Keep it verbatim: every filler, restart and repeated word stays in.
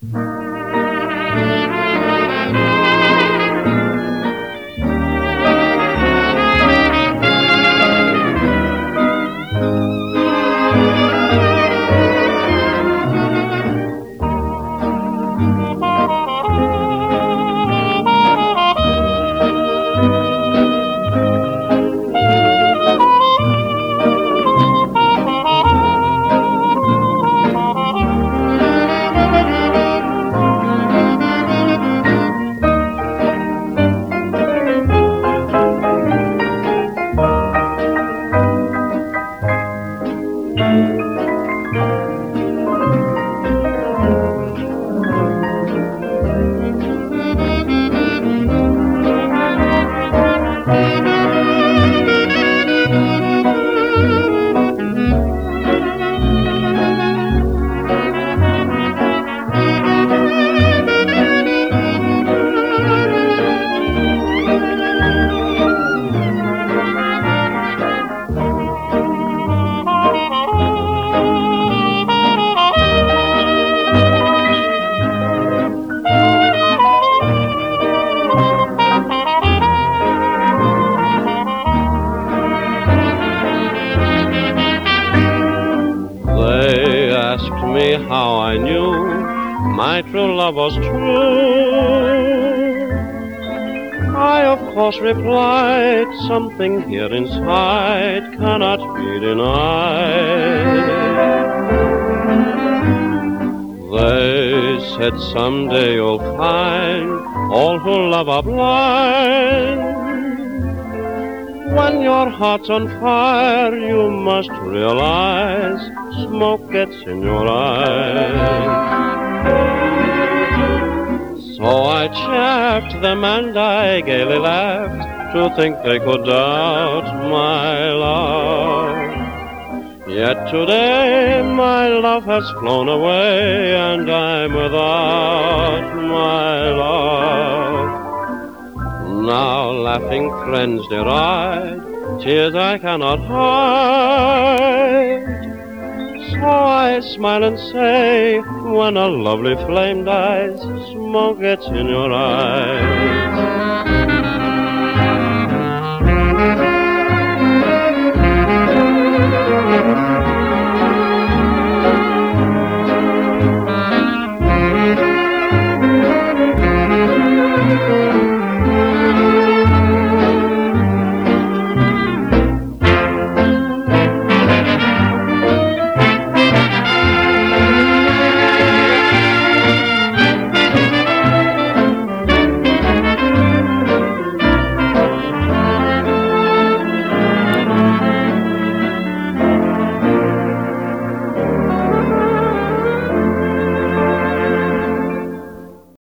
How I knew my true love was true. I of course replied, something here inside cannot be denied. They said someday you'll find all who love are blind. When your heart's on fire, you must realize smoke gets in your eyes. So I chaffed them and I gaily laughed to think they could doubt my love. Yet today my love has flown away and I'm without my love. Now laughing friends deride, tears I cannot hide. So I smile and say, when a lovely flame dies, smoke gets in your eyes.